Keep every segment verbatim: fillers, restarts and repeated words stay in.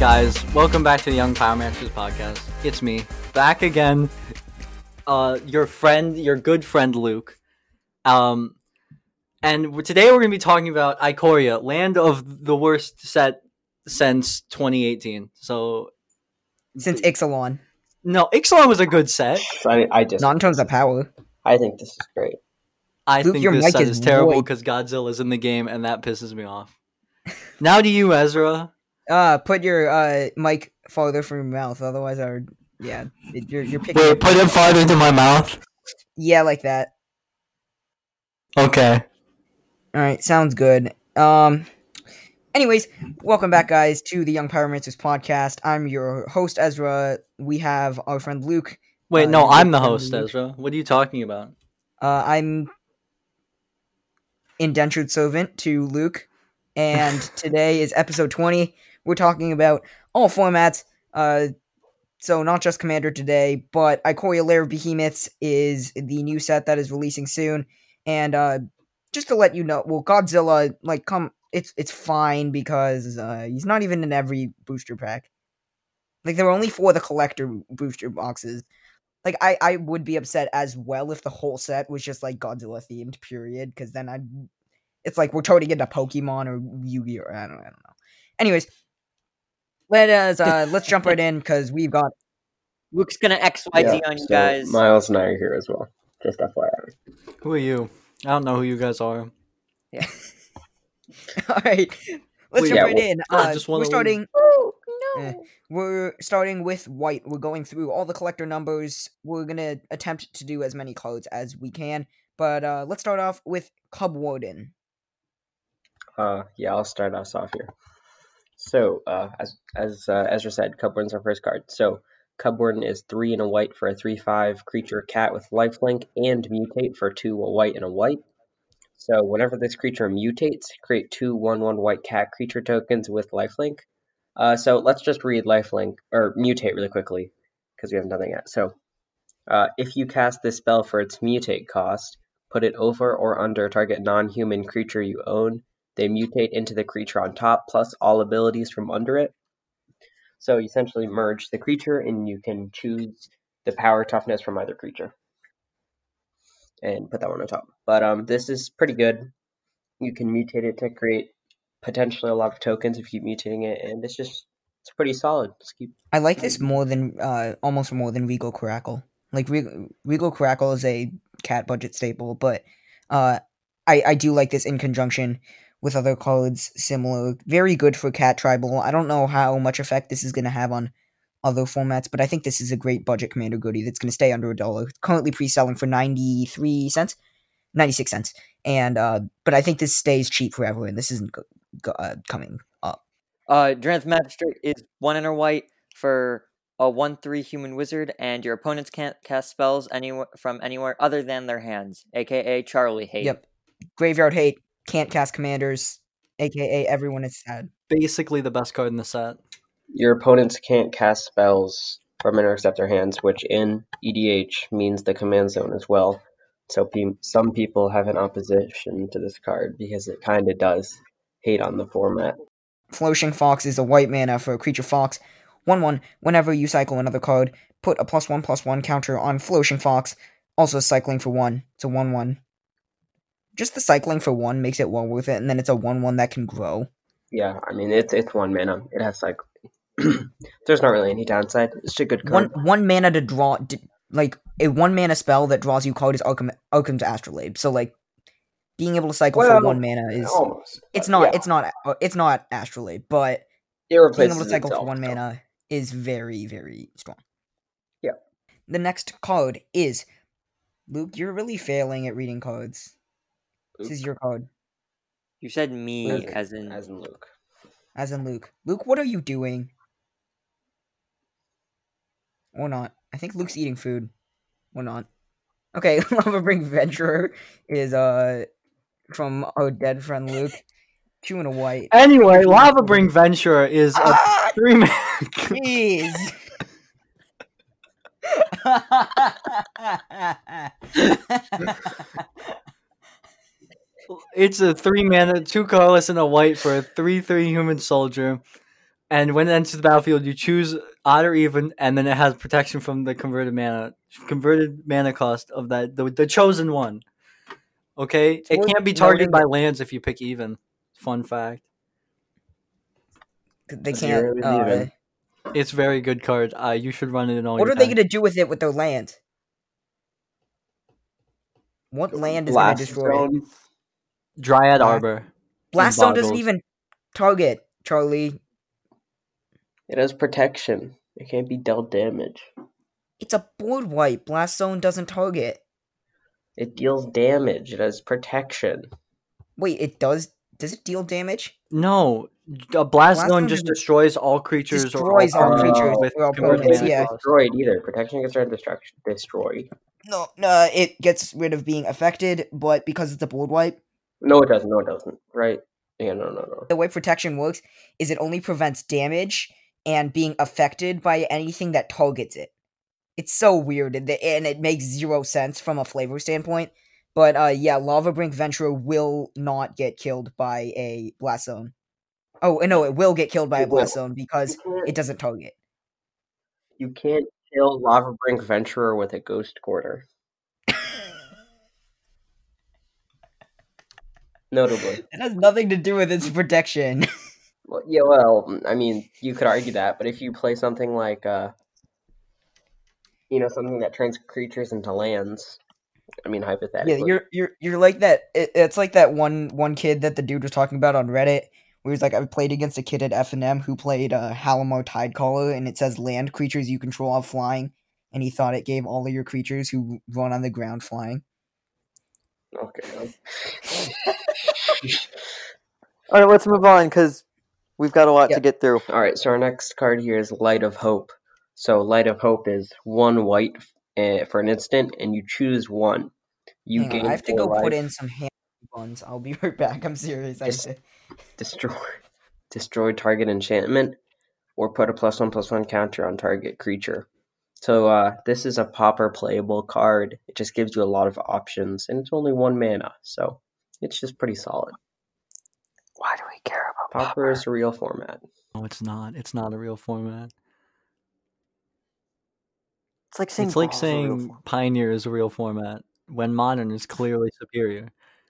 guys? Welcome back to the Young Power Masters podcast. It's me, back again. Uh, your friend, your good friend Luke. Um, and today we're going to be talking about Ikoria, land of the worst set since twenty eighteen. So, since Ixalan. No, Ixalan was a good set. I, I just not in terms of power. I think this is great. I Luke, think your this mic set is is terrible void. because Godzilla's in the game, and that pisses me off. Now to you, Ezra. Uh, put your uh mic farther from your mouth, otherwise our yeah, it, you're you're picking. Wait, up- put it farther into my mouth. Yeah, like that. Okay. All right, sounds good. Um, anyways, welcome back, guys, to the Young Power Masters podcast. I'm your host, Ezra. We have our friend Luke. Wait, Uh, no, your I'm the friend host, Luke. Ezra. What are you talking about? Uh, I'm indentured servant to Luke, and today is episode twenty. We're talking about all formats, uh, so not just Commander today, but Ikoria Lair of Behemoths is the new set that is releasing soon, and uh, just to let you know, well, Godzilla, like, come, it's it's fine because uh, he's not even in every booster pack. Like, there are only four of the collector booster boxes. Like, I, I would be upset as well if the whole set was just, like, Godzilla-themed, period, because then I'd... It's like we're turning into Pokemon or Yu-Gi-Oh! I don't, I don't know. Anyways, let us, uh, let's jump right in, because we've got... Luke's gonna X Y Z Yeah, on you so guys. Miles and I are here as well. Just F Y I. Who are you? I don't know who you guys are. Yeah. Alright, let's Wait, jump yeah, right well, in. I Uh, just wanna we're leave. starting... Oh no! Eh. We're starting with white. We're going through all the collector numbers. We're gonna attempt to do as many codes as we can. But uh, let's start off with Cub Warden. Uh, yeah, I'll start us off here. So, uh, as as uh, Ezra said, Cubwarden's our first card. So, Cubwarden is three and a white for a three five creature cat with lifelink and mutate for two a white and a white. So, whenever this creature mutates, create two one one white cat creature tokens with lifelink. Uh, so let's just read lifelink or mutate really quickly because we haven't done that yet. So, uh, if you cast this spell for its mutate cost, put it over or under target non-human creature you own. They mutate into the creature on top, plus all abilities from under it. So you essentially merge the creature, and you can choose the power toughness from either creature. And put that one on top. But um, this is pretty good. You can mutate it to create potentially a lot of tokens if you keep mutating it, and it's just, it's pretty solid. Just keep. I like this more than, uh, almost more than Regal Crackle. Like, Regal, Regal Crackle is a cat budget staple, but uh, I, I do like this in conjunction with other cards similar. Very good for cat tribal. I don't know how much effect this is going to have on other formats, but I think this is a great budget commander goodie that's going to stay under a dollar. Currently pre-selling for ninety-three cents, ninety-six cents, and uh, but I think this stays cheap forever, and this isn't go- go- uh, coming up. Uh, Dranth Magistrate is one and a white for a one three human wizard, and your opponents can't cast spells anywhere from anywhere other than their hands, aka Charlie Hate. Yep, Graveyard Hate, can't cast commanders, aka everyone is sad. Basically the best card in the set. Your opponents can't cast spells from or except their hands, which in E D H means the command zone as well. So pe- some people have an opposition to this card because it kind of does hate on the format. Flourishing Fox is a white mana for a creature fox. one one, whenever you cycle another card, put a plus one plus one counter on Flourishing Fox, also cycling for one. It's a one one. Just the cycling for one makes it well worth it, and then it's a one one that can grow. Yeah, I mean, it's it's one mana. It has like... There's not really any downside. It's just a good One card. one mana to draw... d- like, a one mana spell that draws you card is Arkham, Arkham's Astrolabe. So, like, being able to cycle Well, for one mana is... Almost. It's but not, yeah, it's not, uh, it's not Astrolabe, but... it being replaces able to cycle itself, for one so- mana is very, very strong. Yeah. The next card is... Luke, you're really failing at reading cards. This is your card, You said me, Luke, as in. as in Luke. as in Luke. Luke, what are you doing? Or not. I think Luke's eating food. Or not. Okay, Lava Bring Venturer is, uh, from our dead friend Luke. Two and a white. Anyway, Lava Bring Venture is a Ah, three man. jeez! It's a three mana, two colorless and a white for a three three human soldier. And when it enters the battlefield, you choose odd or even, and then it has protection from the converted mana converted mana cost of that the, the chosen one. Okay, It's it worth can't be targeted noting by lands if you pick even. Fun fact. that they Zero can't. is Uh, even. It's a very good card. Uh, you should run it in all what your are they decks. gonna do with it with their land? What land is gonna Blast destroy it? Zone. Dryad Bla- Arbor. Blast Zone doesn't boggles. even target Charlie. It has protection. It can't be dealt damage. It's a board wipe. Blast Zone doesn't target. It deals damage. It has protection. Wait, it does. Does it deal damage? No, a blast, Blast zone Zone just doesn't- destroys all creatures Destroys or all all permanents creatures with or all converted permanents, mana yeah. cost. Destroyed either. Protection against red destruction. Destroyed. No, no, it gets rid of being affected, but because it's a board wipe, No, it doesn't. No, it doesn't. Right? Yeah, no, no, no. the way protection works is it only prevents damage and being affected by anything that targets it. It's so weird, and and it makes zero sense from a flavor standpoint. But uh, yeah, Lava Brink Venturer will not get killed by a Blast Zone. Oh, no, it will get killed by a It will. Blast Zone because You can't, it doesn't target. you can't kill Lava Brink Venturer with a Ghost Quarter. Notably. It has nothing to do with its protection. Well, yeah, well, I mean, you could argue that, but if you play something like, uh, you know, something that turns creatures into lands, I mean, hypothetically. Yeah, you're you're you're like that. It, it's like that one one kid that the dude was talking about on Reddit, where he's like, I played against a kid at F and M who played uh, Halimar Tidecaller, and it says land creatures you control are flying, and he thought it gave all of your creatures who run on the ground flying. Okay. All right, let's move on because we've got a lot Yeah. to get through. All right, so our next card here is Light of Hope. So Light of Hope is one white uh, for an instant, and you choose one. You Hang on, gain I have to four go put life, in some hand buns. I'll be right back. I'm serious. I have Just- to- destroy, destroy target enchantment, or put a plus one plus one counter on target creature. So uh, this is a Pauper playable card. It just gives you a lot of options, and it's only one mana, so it's just pretty solid. Why do we care about Pauper is a real format. No, it's not. It's not a real format. It's like saying It's like Brawl's a real saying form. Pioneer is a real format when Modern is clearly superior.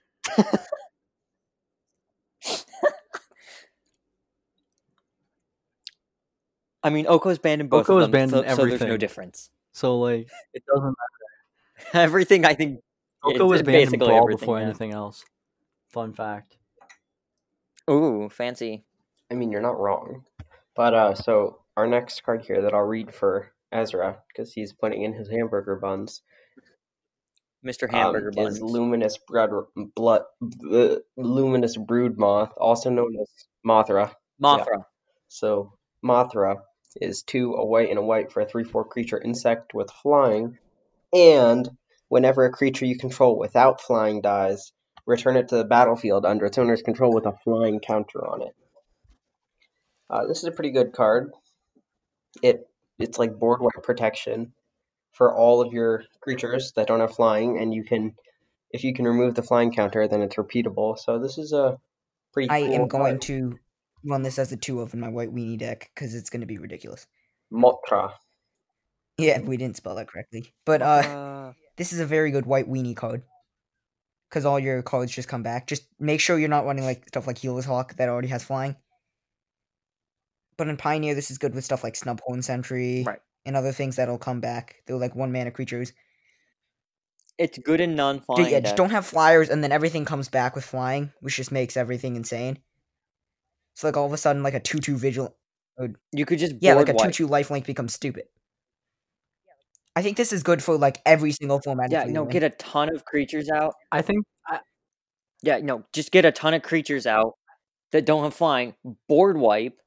I mean, Oko's banned in both Oko of is them, banned so, in so there's no everything. difference. So like, it doesn't. Everything, I think, Oko was it's banned in basically Brawl everything, before yeah. anything else. Fun fact. Ooh, fancy. I mean, you're not wrong. But uh, so our next card here that I'll read for Ezra, because he's putting in his hamburger buns, Mister um, Hamburger Buns. is Luminous Blood, blood bleh, Luminous Brood Moth, also known as Mothra. Mothra. So Mothra is two a white and a white for a three four creature insect with flying, and whenever a creature you control without flying dies, return it to the battlefield under its owner's control with a flying counter on it. Uh, this is a pretty good card. It it's like board wipe protection for all of your creatures that don't have flying, and you can if you can remove the flying counter, then it's repeatable. So this is a pretty I cool am going card. to run this as a two of in my white weenie deck because it's going to be ridiculous. Mothra. Yeah, we didn't spell that correctly, but uh. Uh, This is a very good white weenie card. Because all your cards just come back. Just make sure you're not running like stuff like Healer's Hawk that already has flying. But in Pioneer, this is good with stuff like Snubhorn Sentry Right. and other things that'll come back. They're like one mana creatures. it's good in Ju- non-flying yeah, just decks. don't have flyers, and then everything comes back with flying, which just makes everything insane. So like all of a sudden, like a two two vigil. You could just Yeah, board like a two wipe. two lifelink becomes stupid. I think this is good for like every single format. Yeah, if no, you get a ton of creatures out. I think. I, Yeah, no, just get a ton of creatures out that don't have flying. Board wipe.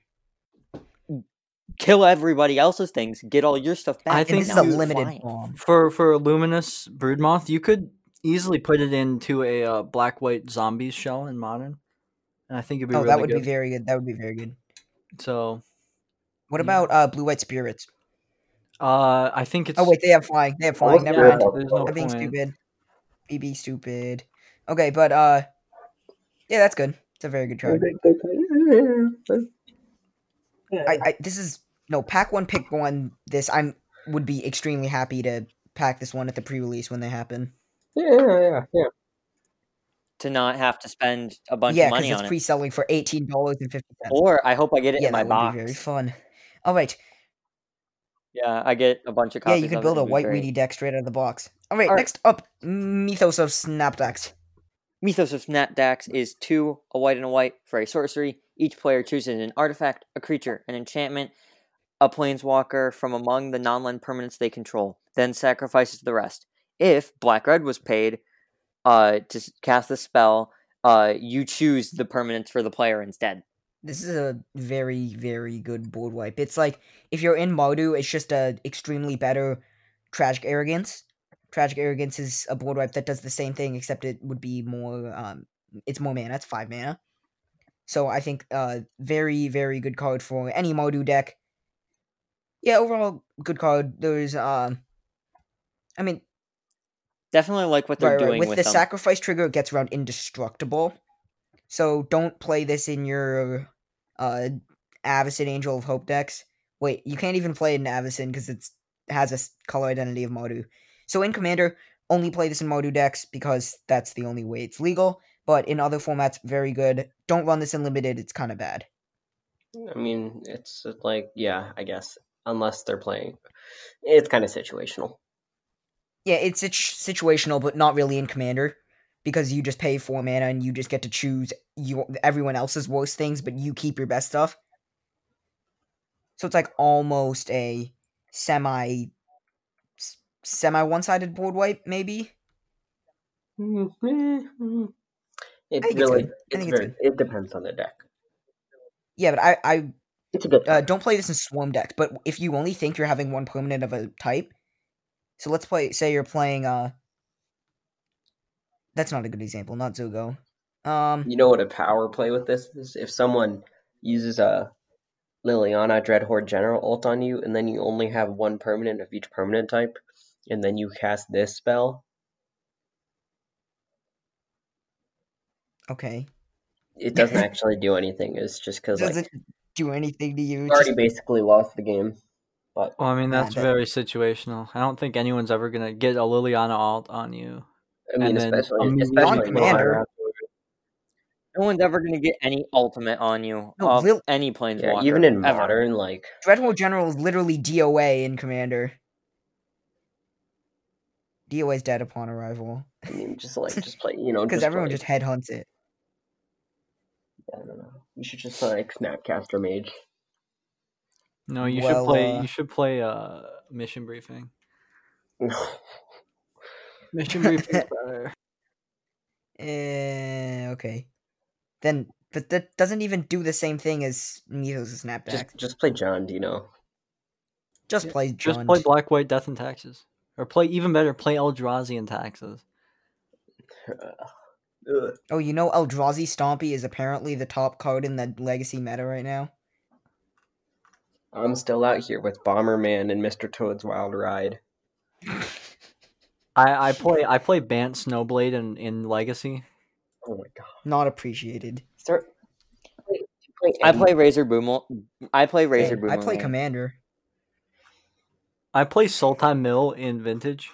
Kill everybody else's things. Get all your stuff back. I and think this is now a you're limited flying. bomb. for for Luminous Broodmoth, you could easily put it into a uh, black white zombies shell in Modern, and I think it'd be Oh, really that would good. be very good. That would be very good. So, What Yeah. about uh blue white spirits? uh, I think it's. Oh wait, they have flying. They have Oh, flying. yeah, Never mind. there's no I'm being point. stupid. B B stupid. Okay, but uh, yeah, that's good. It's a very good card. I, I this is no pack one, pick one. This I'm would be extremely happy to pack this one at the pre-release when they happen. Yeah, yeah, yeah. To not have to spend a bunch Yeah, of because money it's on it. pre-selling for eighteen dollars and fifty cents. Or I hope I get it Yeah, in my that would box. be very fun. All right. Yeah, I get a bunch of Yeah, copies. you could of build it. a It'd be White great. Weedy deck straight out of the box. All right, All right. next up, Mythos of Snapdax. Mythos of Snapdax is two, a white and a white for a sorcery. Each player chooses an artifact, a creature, an enchantment, a planeswalker from among the non-land permanents they control, then sacrifices the rest. If black-red was paid uh, to cast the spell, uh, you choose the permanents for the player instead. This is a very, very good board wipe. It's like, if you're in Mardu, it's just a extremely better Tragic Arrogance. Tragic Arrogance is a board wipe that does the same thing, except it would be more, um, it's more mana, it's five mana. So I think, uh, very, very good card for any Mardu deck. Yeah, overall, good card. There's, um, I mean, Definitely like what they're right, right. doing With, with the them. sacrifice trigger, it gets around indestructible. So don't play this in your uh Avacyn Angel of Hope decks. Wait, you can't even play it in Avacyn because it has a s- color identity of Mardu. So in Commander, only play this in Mardu decks because that's the only way it's legal. But in other formats, very good. Don't run this in Limited; it's kind of bad. I mean, it's like, yeah, I guess. Unless they're playing. It's kind of situational. Yeah, it's sit- situational, but not really in Commander. Because you just pay four mana and you just get to choose you everyone else's worst things, but you keep your best stuff. So it's like almost a semi semi one-sided board wipe, maybe. Mm-hmm. It I think really, it's good. I it's think it's very, good. it depends on the deck. Yeah, but I, I It's a good uh, time. don't play this in Swarm decks. But if you only think you're having one permanent of a type, so let's play. Say you're playing. Uh, that's not a good example. Not Zogo. Um, You know what a power play with this is? If someone uses a Liliana Dreadhorde General ult on you, and then you only have one permanent of each permanent type, and then you cast this spell, okay. it doesn't actually do anything. It's just because, like, Doesn't do anything to you. you already Just basically lost the game. But Well, I mean, Nah, that's that- very situational. I don't think anyone's ever gonna get a Liliana alt on you. I mean, and then especially immediately especially on in Commander. modern. No one's ever going to get any ultimate on you No, off Lil- any Yeah, planeswalker. even in ever. modern, like, Dreadhorde General is literally D O A in Commander. D O A is dead upon arrival I mean, just like just play, you know, because just everyone play. just headhunts it. I don't know. You should just play like Snapcaster Mage. No, you Well, should play. uh, You should play uh, mission briefing. Mission briefing is better. Eh, okay. Then, but that doesn't even do the same thing as Mythos' Snapback. just Just, just play John, do you know? Yeah, play Just Jund. play Black, White, Death, and Taxes, or play even better. Play Eldrazi and Taxes. Ugh. Oh, you know Eldrazi Stompy is apparently the top card in the Legacy meta right now? I'm still out here with Bomberman and Mister Toad's Wild Ride. I, I play I play Bant Snowblade in, in Legacy. Oh my god! Not appreciated. Start. Play, play I any- play Razor Boomel. I play Razor Hey, Boomerang. I play Commander. I play Sultan Mill in Vintage.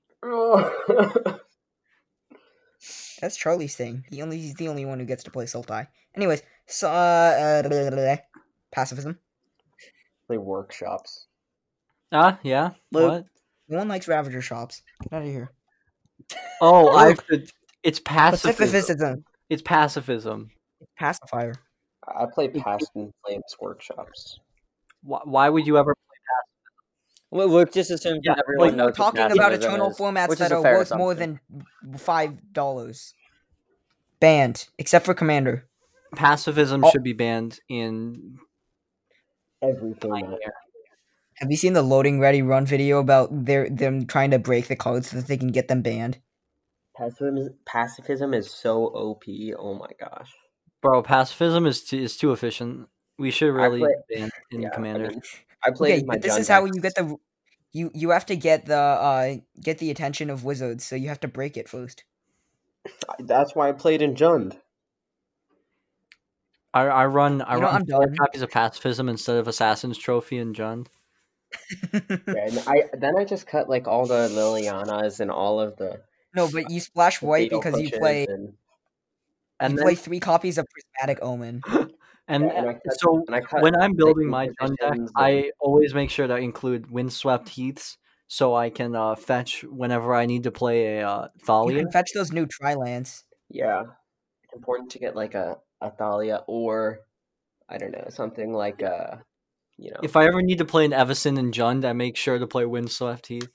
That's Charlie's thing. He only he's the only one who gets to play Sultai. Anyways, so uh, blah, blah, blah, blah. Pacifism. play workshops. Ah, yeah. Luke. What? No one likes Ravager shops. Get out of here. Oh, I Luke. should. It's pacifism. Pacifism. It's pacifism. Pacifier. I play Past and Flames workshops. Why, why would you ever? Well, Luke just assumes Yeah, that everyone like, knows We're what talking about pacifism eternal is, formats which that is a are fair worth more assumption. than five dollars. Banned, except for Commander. Pacifism Oh. should be banned in. Every format. Have you seen the loading ready run video about their them trying to break the codes so that they can get them banned? Pacifism is, pacifism is so O P. Oh my gosh. Bro, pacifism is too, is too efficient. We should really play- ban it in Yeah, Commander. I mean, I played Okay, my but this John is how decks. you get the you you have to get the uh get the attention of wizards, so you have to break it first. That's why I played in Jund. I, I run I You know, run I'm four done. copies of pacifism instead of Assassin's Trophy and Jund. Yeah, and I then I just cut like all the Lilianas and all of the, No, but you splash the white fatal because you pushes play and you And play then three copies of Prismatic Omen. and yeah, and I cut so and I cut when I'm building Sacred my Jund deck, Positions and I always make sure to include Windswept Heaths so I can uh, fetch whenever I need to play a uh, You Thalia. can fetch those new Tri-lands. yeah, it's important to get like a, a Thalia or I don't know, something like a you know If I ever need to play an Evison and Jund, I make sure to play Windswept Heath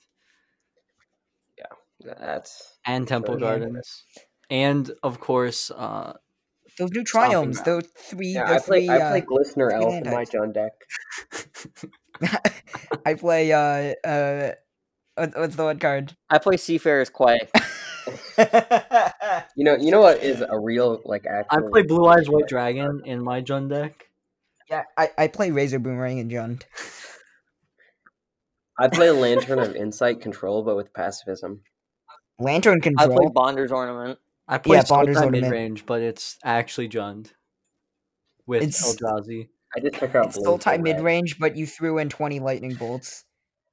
that's and that's Temple really Yeah. important. Gardens, and of course, uh, Those new Stomping Triomes, Ground. those three, Yeah, I those play three, I uh, play Glistener three Elf land in my types. Jund deck. I play, uh, uh, what- what's the one card? I play Seafarer's Quay. You know, you know what is a real like I actual play Blue Eyes White Dragon in my Jund deck. Yeah, I, I play Razor Boomerang and Jund. I play Lantern of Insight Control, but with pacifism. Lantern I play Control. Bonder's Ornament. I play Yeah, Bonder's Sultai mid Ornament. range, but it's actually Jund with It's- Eldrazi. I just took out It's blue still for tie red. mid range, but you threw in twenty lightning bolts.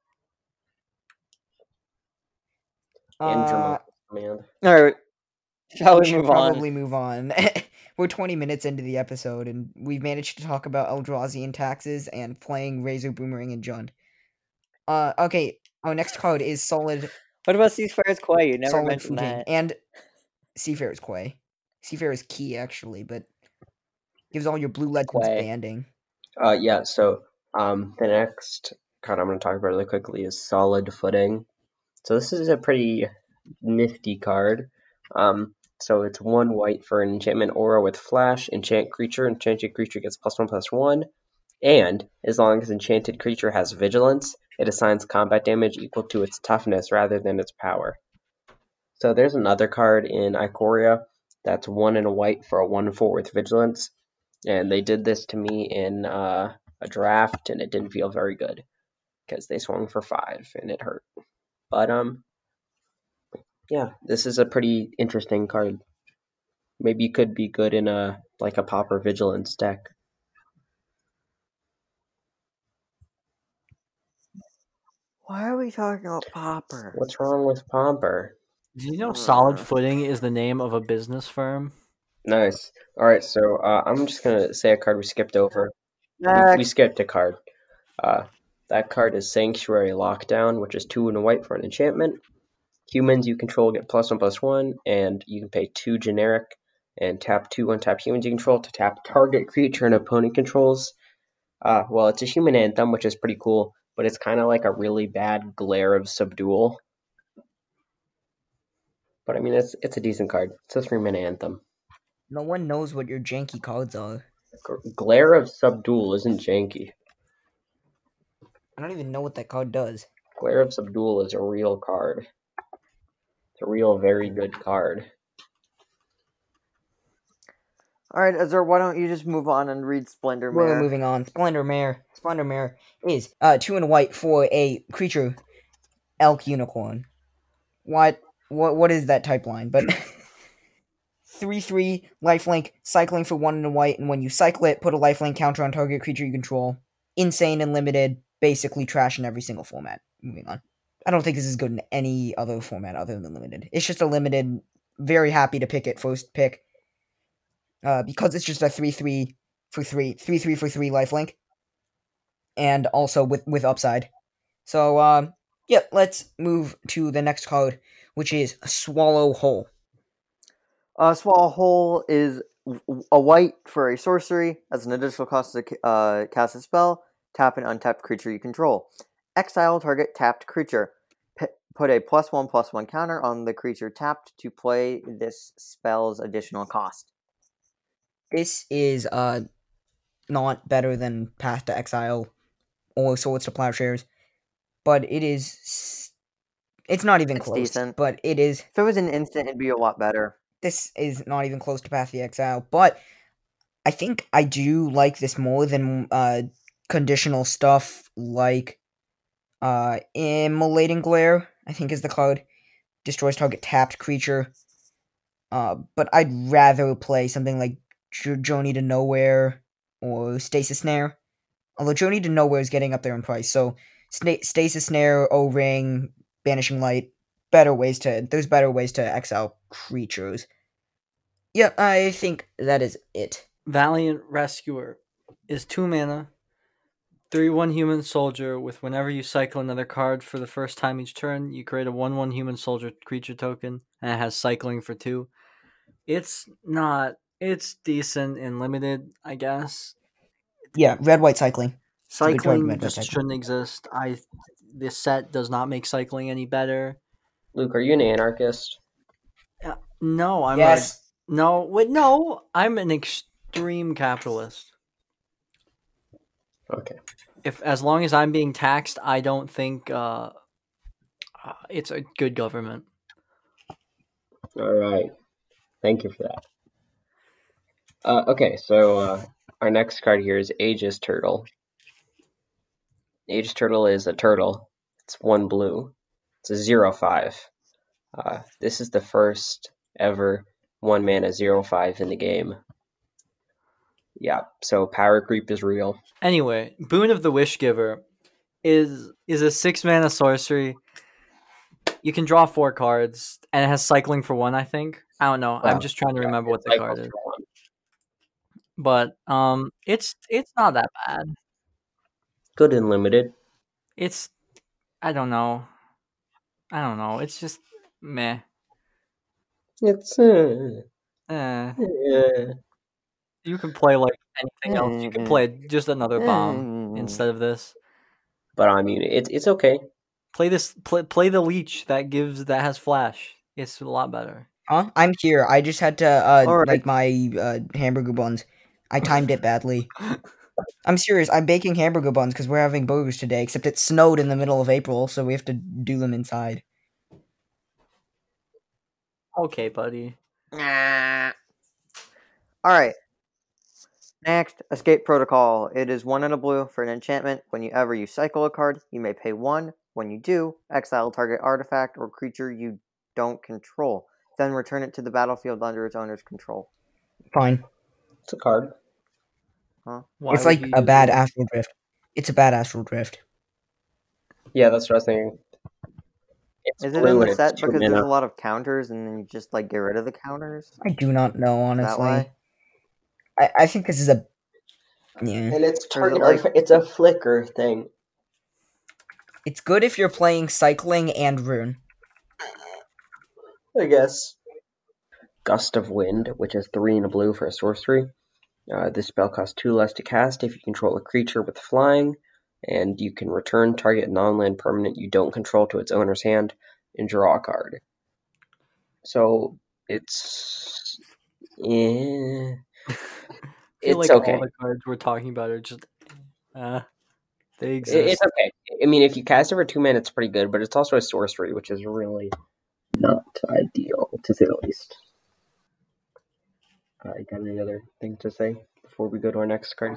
And Uh, Dremel command. All right, shall we we should move on? probably move on. We're twenty minutes into the episode, and we've managed to talk about Eldrazi and taxes and playing Razor Boomerang and Jund. Uh, okay, our next card is Solid What about Seafarer's Quay? You never Solid mentioned Footing that. and Seafarer's Quay. Seafarer's Key, actually, but gives all your blue legends Quay. banding. Uh, yeah. So, um, the next card I'm going to talk about really quickly is Solid Footing. So this is a pretty nifty card. Um, so it's one white for an enchantment aura with flash, enchant creature. Enchanted creature gets plus one plus one, and as long as enchanted creature has vigilance, it assigns combat damage equal to its toughness rather than its power. So there's another card in Ikoria that's one and a white for a one four with vigilance, and they did this to me in uh, a draft, and it didn't feel very good because they swung for five and it hurt. But um, yeah, this is a pretty interesting card. Maybe you could be good in a like a Pauper Vigilance deck. Why are we talking about Pauper? What's wrong with Pauper? Do you know Solid Uh. Footing is the name of a business firm? Nice. All right, so uh, I'm just gonna say a card we skipped over. We, we Next. skipped a card. Uh, that card is Sanctuary Lockdown, which is two and a white for an enchantment. Humans you control get plus one plus one, and you can pay two generic and tap two untapped humans you control to tap target creature an opponent controls. Uh, well, it's a human anthem, which is pretty cool, but it's kind of like a really bad Glare of Subdual. But I mean, it's it's a decent card. It's a three-mana anthem. No one knows what your janky cards are. G- Glare of Subdual isn't janky. I don't even know what that card does. Glare of Subdual is a real card. It's a real, very good card. All right, Ezra, why don't you just move on and read Splendor We're Mare? moving on. Splendor Mare. Splendor Mare is uh two and a white for a creature, Elk Unicorn. What? What? What is that type line? But three three lifelink, cycling for one and a white, and when you cycle it, put a lifelink counter on target creature you control. Insane and limited, basically trash in every single format. Moving on. I don't think this is good in any other format other than limited. It's just a limited. Very happy to pick it first pick. Uh, because it's just a three three for three, three three for three lifelink, and also with with upside. So um, yeah, let's move to the next card, which is Swallow Hole. Uh, Swallow Hole is w- a white for a sorcery. As an additional cost to ca- uh, cast a spell, tap an untapped creature you control. Exile target tapped creature. P- put a plus one plus one counter on the creature tapped to play this spell's additional cost. This is uh not better than Path to Exile or Swords to Plowshares, but it is. It's not even It's close. decent. But it is. If it was an instant, it'd be a lot better. This is not even close to Path to Exile, but I think I do like this more than uh conditional stuff like uh Immolating Glare, I think is the card. Destroys target tapped creature. Uh, but I'd rather play something like Jo- Journey to Nowhere or Stasis Snare. Although Journey to Nowhere is getting up there in price, so Sta- Stasis Snare, O-Ring, Banishing Light, better ways to there's better ways to exile creatures. Yeah, I think that is it. Valiant Rescuer is two mana, three one human soldier with whenever you cycle another card for the first time each turn, you create a one one human soldier creature token, and it has cycling for two. It's not. It's decent and limited, I guess. Yeah, red white cycling. It's a good card, Cycling red white just cycling. shouldn't exist. I this set does not make cycling any better. Luke, are you an anarchist? Uh, no, I'm Yes. a no. Wait, no, I'm an extreme capitalist. Okay. If as long as I'm being taxed, I don't think uh, uh, it's a good government. All right. Thank you for that. Uh, okay, so uh, our next card here is Aegis Turtle. Aegis Turtle is a turtle. It's one blue. It's a zero five. Uh, this is the first ever one mana zero five in the game. Yeah, so power creep is real. Anyway, Boon of the Wishgiver is is a six mana sorcery. You can draw four cards, and it has cycling for one. I think I don't know. I'm Well, just trying to yeah, remember it what the cycles card is, for one. but um, it's it's not that bad. Good and limited. It's I don't know. I don't know. It's just meh. It's uh, Eh. uh, You can play like anything else. You can play just another bomb Mm. instead of this. but I mean, it's it's okay. Play this. Play, play the leech that gives that has flash. It's a lot better. Huh? I'm here. I just had to uh All right. like my uh hamburger buns. I timed it badly. I'm serious. I'm baking hamburger buns because we're having burgers today. Except it snowed in the middle of April, so we have to do them inside. Okay, buddy. Nah. All right. Next, Escape Protocol. It is one and a blue for an enchantment. Whenever you cycle a card, you may pay one. When you do, exile target artifact or creature you don't control. Then return it to the battlefield under its owner's control. Fine. It's a card. Huh? Why it's would like you a use bad it? astral drift. It's a bad astral drift. Yeah, that's what I was thinking. It's Is it blue in the and it's set two because there's mana. a lot of counters and then you just like get rid of the counters? I do not know, Is that honestly. why? I, I think this is a yeah. And it's Or is target it like- artifact. It's a flicker thing. It's good if you're playing cycling and rune. I guess. Gust of Wind, which is three and a blue for a sorcery. Uh, this spell costs two less to cast if you control a creature with flying, and you can return target non-land permanent you don't control to its owner's hand and draw a card. So it's eh, I feel it's like okay. all the cards we're talking about are just uh they It- exist. It's okay. I mean, if you cast it for two mana, it's pretty good, but it's also a sorcery, which is really not ideal, to say the least. Uh, you got any other thing to say before we go to our next card?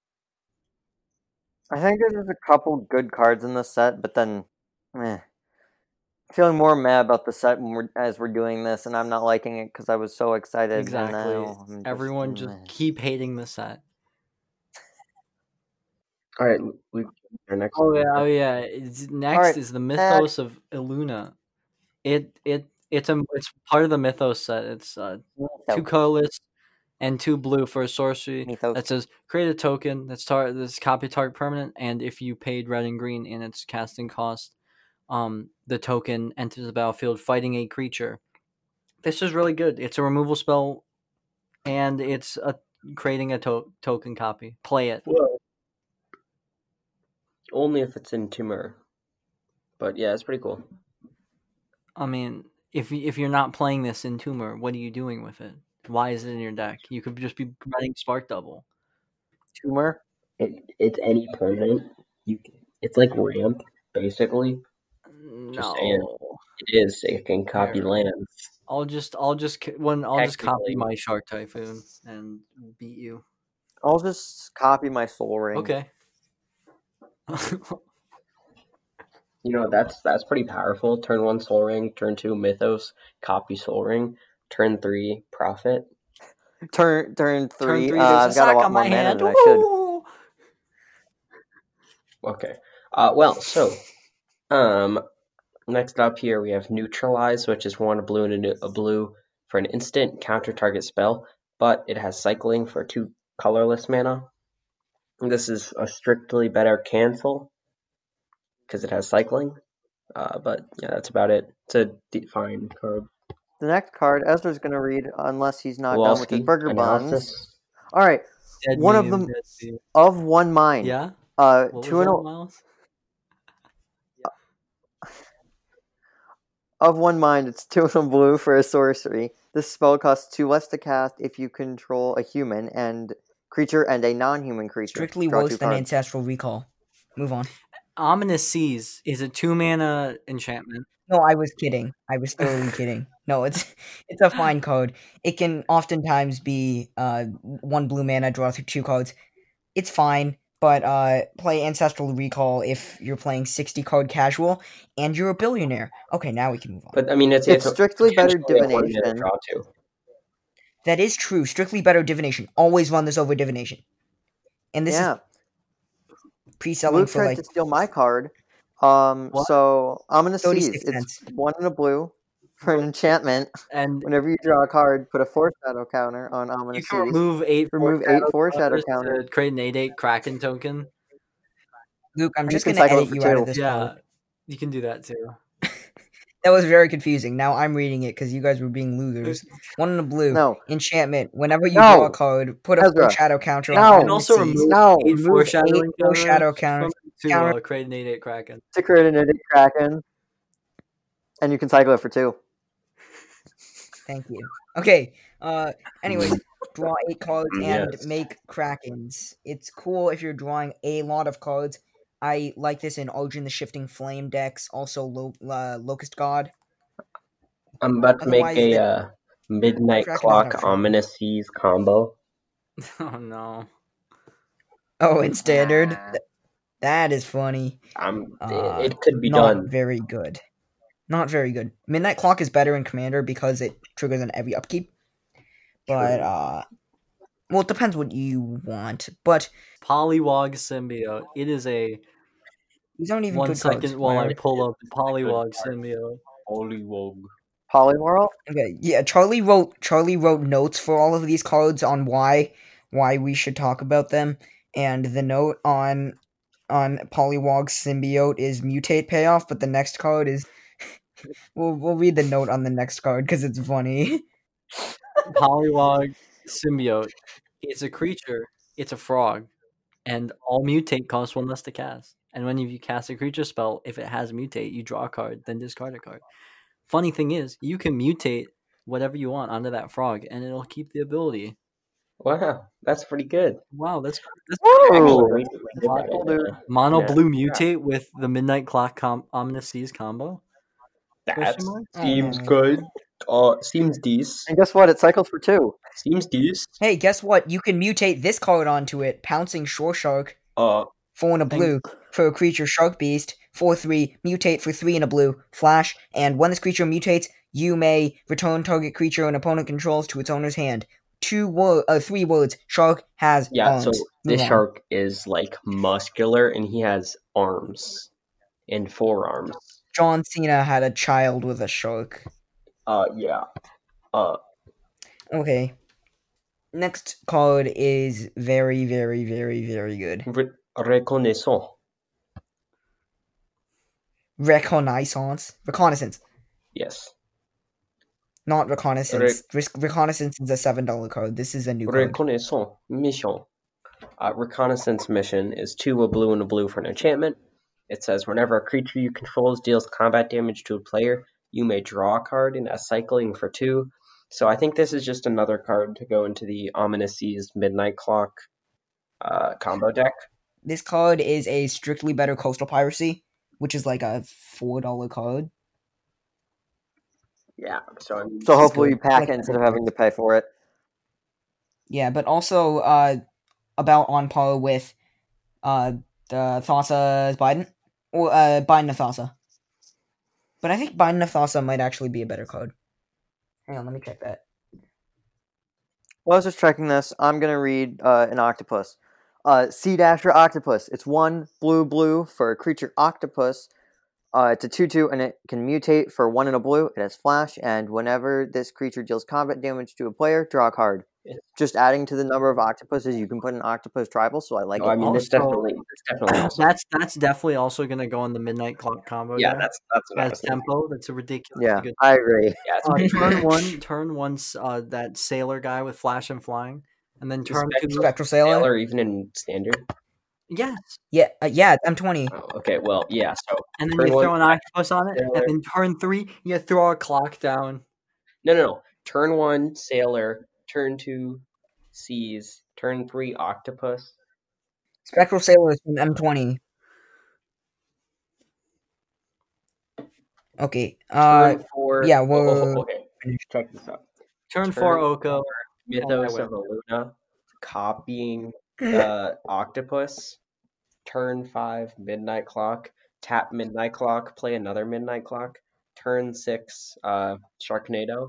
I think there's a couple good cards in this set, but then, eh. Feeling more mad about the set when we're, as we're doing this, and I'm not liking it because I was so excited. Exactly. And now I'm just, Everyone just meh. keep hating the set. All right, we our next. Oh yeah, oh yeah. It's, next Alright, is the Mythos of Illuna. It it it's a it's part of the Mythos set. It's uh, two Mythos. colorless and two blue for a sorcery Mythos. that says create a token that's tar- this copy target permanent, and if you paid red and green in its casting cost, um, the token enters the battlefield fighting a creature. This is really good. It's a removal spell, and it's a creating a to- token copy. Play it. Well, only if it's in Timur. But yeah, it's pretty cool. I mean, if y- if you're not playing this in Tumor, what are you doing with it? Why is it in your deck? You could just be running Spark Double. Tumor. It, it's any permanent. You can, it's like ramp, basically. Just saying. No, It is. It can copy Here. lands. I'll just I'll just c- one I'll just copy Technically. my Shark Typhoon and beat you. I'll just copy my Soul Ring. Okay. You know, that's that's pretty powerful. Turn one Soul Ring, turn two Mythos, copy Soul Ring, turn three Prophet. Turn turn three. Turn three, uh, there's I've a got a sack lot on more my mana hand. than I should. Woo! Okay. Uh, well, so um, next up here we have Neutralize, which is one a blue and a, a blue for an instant counter target spell, but it has cycling for two colorless mana. This is a strictly better cancel because it has cycling. Uh, but yeah, that's about it. It's a defined card. The next card Ezra's going to read, unless he's not done with his Kowalski burger buns. analysis. All right, Dead one of meme, them dead meme. of one mind. Yeah? Uh, What two was and that, a, Miles? of one mind. It's two and a blue for a sorcery. This spell costs two less to cast if you control a human and creature and a non-human creature. Strictly Draw worse two than cards. Ancestral Recall. Move on. Ominous Seas is a two mana enchantment. No, I was kidding. I was totally kidding. No, it's it's a fine card. It can oftentimes be uh one blue mana, draw through two cards. It's fine, but uh play Ancestral Recall if you're playing sixty card casual and you're a billionaire. Okay, now we can move on. But I mean, it's It's a strictly better potentially a one mana divination. draw too. That is true. Strictly better divination. Always run this over divination. And this Yeah, is pre-selling Luke for tried like to steal my card. Um, What? so Ominous Seas. thirty-six It's cents. one in a blue for an enchantment. And Whenever you draw a card, put a foreshadow counter on you Ominous can Seas. remove eight Remove eight foreshadow foreshadow counters counters. to create an eight eight Kraken token. Luke, I'm You just can gonna cycle it edit for you out two. of this Yeah, card. you can do that too. That was very confusing. Now I'm reading it because you guys were being losers. One in a blue. No. Enchantment. Whenever you No. draw a card, put a Ezra. foreshadow counter No. on You Ominous can also Seas. remove No. eight Remove foreshadowing eight foreshadow counters counters from to counter- uh, create an eight eight Kraken. To create an Idiot Kraken. And you can cycle it for two. Thank you. Okay. Uh. Anyways, draw eight cards and Yes. make Krakens. It's cool if you're drawing a lot of cards. I like this in Origin the Shifting Flame decks. Also, Lo- uh, Locust God. I'm about to make Otherwise, a the- uh, Midnight Kraken Clock doesn't have Ominous Seas combo. Oh no. Oh, in Standard. Th- that is funny. Um, Uh, it, it could be Not done. very good. Not very good. Midnight Clock is better in Commander because it triggers on every upkeep. But, True. uh... well, it depends what you want. But Polywog Symbiote. It is a these aren't even one good second cards. while I Whatever. pull up the Polywog card. Symbiote. Polywog. Polymorph? Okay, yeah, Charlie wrote Charlie wrote notes for all of these cards on why why we should talk about them, and the note on on Polywog Symbiote is mutate payoff, but the next card is we'll we'll read the note on the next card because it's funny. Polywog Symbiote. It's a creature. It's a frog. And all mutate costs one less to cast. And when you cast a creature spell, if it has mutate, you draw a card, then discard a card. Funny thing is, you can mutate whatever you want onto that frog, and it'll keep the ability. Wow, that's pretty good. Wow, that's that's Actually, Whoa! we, we did that. Cool, dude. uh, mono Yeah. blue mutate with the Midnight Clock com- Ominous Seas combo. That Question mark? seems Oh, my good. Uh, seems decent. And guess what? It cycles for two. Seems decent. Hey, guess what? You can mutate this card onto it, Pouncing Shore Shark, Uh, four and a blue for a creature Shark Beast, four three, mutate for three and a blue, flash, and when this creature mutates, you may return target creature an opponent controls to its owner's hand. Two word, uh, three words. Shark has yeah. arms. So Move this on. shark is like muscular, and he has arms and forearms. John Cena had a child with a shark. Uh, yeah. Uh, Okay. Next card is very, very, very, very good. re- reconnaissant. Reconnaissance. Reconnaissance. Yes. Not reconnaissance. Risk reconnaissance is a seven dollar card. This is a new card. Reconnaissance mission. Uh, reconnaissance mission is two a blue and a blue for an enchantment. It says whenever a creature you control deals combat damage to a player, you may draw a card and has cycling for two. So I think this is just another card to go into the Ominous Seas Midnight Clock uh, combo deck. This card is a strictly better Coastal Piracy, which is like a four dollar card. Yeah. So I mean, So hopefully good. you pack Like it instead of every having to pay for it. Yeah, but also uh, about on par with uh, the Thassa Biden. Or uh, Biden of Thassa. But I think Biden of Thassa might actually be a better card. Hang on, let me check that. While I was just checking this, I'm gonna read uh, an octopus. Uh, Sea Dasher Octopus. It's one blue blue for a creature octopus. Uh, it's a two two, and it can mutate for one and a blue. It has flash, and whenever this creature deals combat damage to a player, draw a card. Yeah. Just adding to the number of octopuses, you can put an octopus tribal, so I like Oh, it. I mean, this Also- definitely, this definitely. Also, That's that's definitely also gonna go on the Midnight Clock combo. yeah, there. that's that's what I as was thinking. tempo. That's a ridiculous. Yeah, Good. I agree. Yeah, it's Uh, pretty turn good. one, turn one, uh, that sailor guy with flash and flying, and then turn Spectral two. Spectral Sailor. Sailor, even in standard. Yes, Yeah, uh, yeah, M twenty. Oh, okay, well, yeah. So and then turn you one, throw an octopus on it, sailor. and then turn three, you throw a clock down. No, no, no. Turn one, sailor. Turn two, seas. Turn three, octopus. Spectral Sailor is from M twenty. Okay. Uh, Turn four. yeah, oh, well, oh, okay. Check this out. Turn, Turn four Oko. Mythos I of Aluna, copying the octopus. Turn five, Midnight Clock. Tap Midnight Clock. Play another Midnight Clock. Turn six, uh, Sharknado.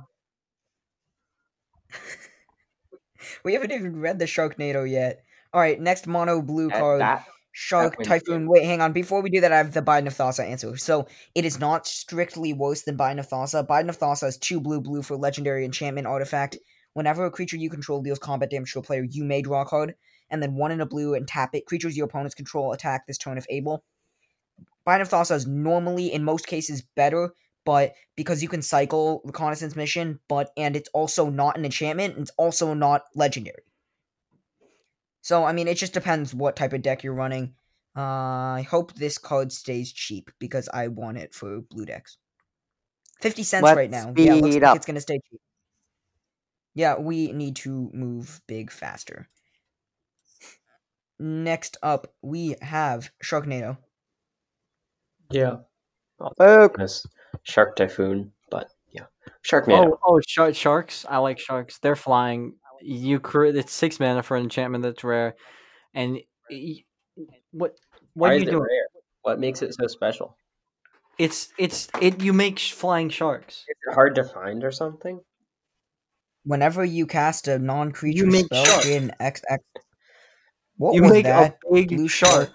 we haven't even read the Sharknado yet. All right, next mono blue That, card. that Shark that wins Typhoon. game. Wait, hang on. Before we do that, I have the Biden of Thassa answer. So it is not strictly worse than Biden of Thassa. Biden of Thassa is two blue blue for legendary enchantment artifact. Whenever a creature you control deals combat damage to a player, you may draw a card, and then one in a blue and tap it. Creatures your opponents control attack this turn if able. Biden of Thassa is normally, in most cases, better, but because you can cycle Reconnaissance Mission, but and it's also not an enchantment, it's also not legendary. So, I mean, it just depends what type of deck you're running. Uh, I hope this card stays cheap, because I want it for blue decks. fifty cents Let's right now. Yeah, looks speed like up. it's going to stay cheap. Yeah, we need to move big faster. Next up, we have Sharknado. Yeah. Oh, As Shark Typhoon, but yeah. Sharknado. Oh, oh, shark, sharks. I like sharks. They're flying. You create it's six mana for an enchantment that's rare, and y- what what Why are is you it doing? rare? What makes it so special? It's it's it. You make sh- flying sharks. Is it hard to find or something? Whenever you cast a non-creature You make spell, shark. create an X X. What you was make that? a big Blue shark.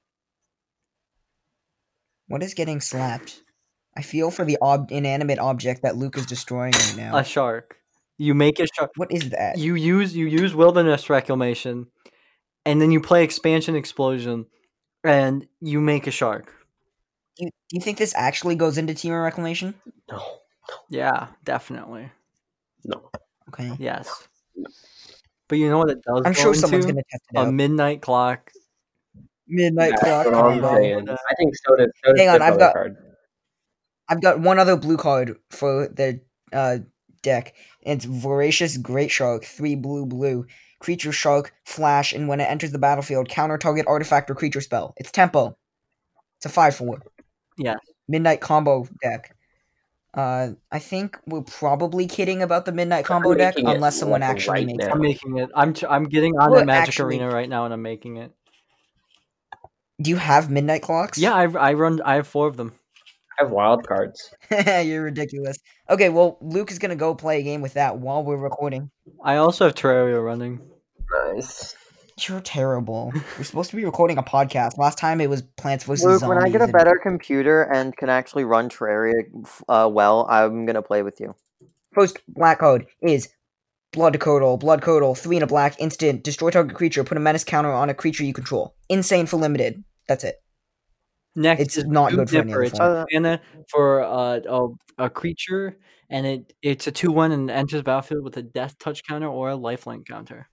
What is getting slapped? I feel for the ob- inanimate object that Luke is destroying right now. A shark. You make a shark. What is that? You use you use wilderness reclamation, and then you play expansion explosion, and you make a shark. Do you, do you think this actually goes into Team Reclamation? No. Yeah, definitely. No. Okay. Yes. But you know what it does? I'm go sure someone's into? gonna test it A out. midnight clock. Midnight That's Clock what I'm combo. saying. I think so does, so does Hang on, this I've other got- card. I've got one other blue card for the uh, deck. It's Voracious Great Shark, three blue blue. Creature Shark, flash, and when it enters the battlefield, counter target artifact or creature spell. It's tempo. It's a five four. Yeah. Midnight combo deck. Uh, I think we're probably kidding about the Midnight combo I'm deck, making it unless someone like actually right makes now. it. I'm making it. I'm ch- I'm getting on Well, the Magic actually- Arena right now, and I'm making it. Do you have Midnight Clocks? Yeah, I I run. I have four of them. I have wild cards. You're ridiculous. Okay, well, Luke is gonna go play a game with that while we're recording. I also have Terraria running. Nice. You're terrible. We're supposed to be recording a podcast. Last time it was Plants vs. Luke, Zombies. when I get a and- better computer and can actually run Terraria uh, well, I'm gonna play with you. First black card is Blood Curdle. Blood Curdle, three and a black, instant. Destroy target creature. Put a menace counter on a creature you control. Insane for limited. That's it. Next, It's is not Doom good for any Dipper. other It's form. Uh, mana for uh, a a creature, and it it's a two one and enters battlefield with a death touch counter or a lifelink counter.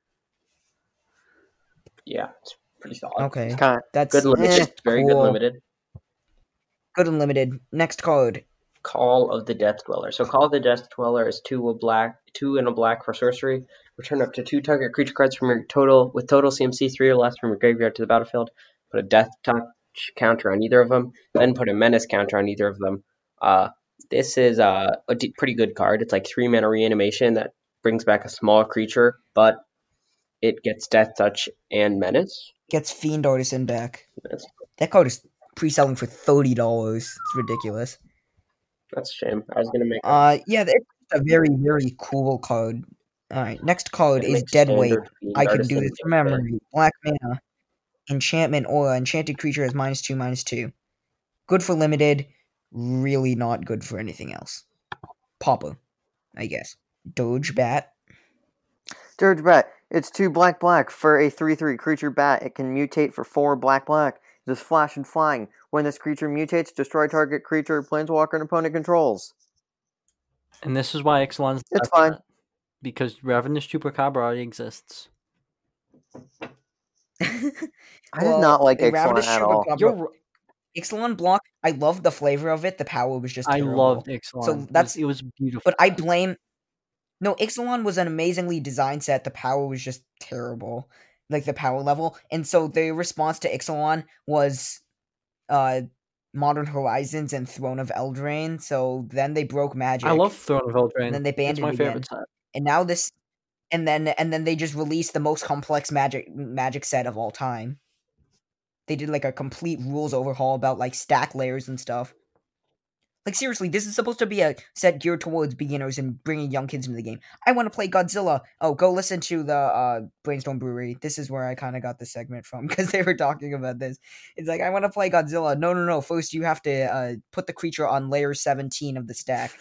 Yeah, it's pretty solid. Okay, It's kind of that's Good limited. it's just Very cool. good limited. Good and limited. Next card. Call of the Death Dweller. So Call of the Death Dweller is two a black, two and a black for sorcery. Return up to two target creature cards from your total with total C M C three or less from your graveyard to the battlefield. Put a Death Touch counter on either of them. Then put a Menace counter on either of them. Uh, this is uh, a d- pretty good card. It's like three mana reanimation that brings back a small creature, but it gets Death Touch and Menace. Gets Fiend Artisan back. That's, That card is pre-selling for thirty dollars. It's ridiculous. that's a shame. I was gonna make. A, Uh, yeah, it's a very, very cool card. Alright, next card Gonna is make Deadweight. standard fiend I can do artisan this from Deadweight. memory. Black mana, enchantment aura. Enchanted creature has minus two, minus two. Good for limited, really not good for anything else. Papa, I guess. Doge Bat. Dirge Bat. It's two black black for a three three creature bat. It can mutate for four black black. Just flash and flying. When this creature mutates, destroy target creature, planeswalker, and opponent controls. And this is why Ixalan's the It's best fine. bet, because Ravenous Chupacabra already exists. I did not like the Ixalan Ravenous at all. Chupacabra- You're, r- Ixalan block, I loved the flavor of it. The power was just I terrible. loved Ixalan. So It was- that's- it was beautiful. But I blame... No, Ixalan was an amazingly designed set. The power was just terrible. Like, the power level. And so the response to Ixalan was uh, Modern Horizons and Throne of Eldraine. So then they broke Magic. I love Throne of Eldraine. And then they banned it's it my again. favorite set. And now this... And then and then they just released the most complex Magic Magic set of all time. They did, like, a complete rules overhaul about, like, stack layers and stuff. Like, seriously, this is supposed to be a set geared towards beginners and bringing young kids into the game. I want to play Godzilla. Oh, go listen to the uh, Brainstorm Brewery. This is where I kind of got the segment from, because they were talking about this. It's like, I want to play Godzilla. No, no, no. First, you have to uh, put the creature on layer seventeen of the stack.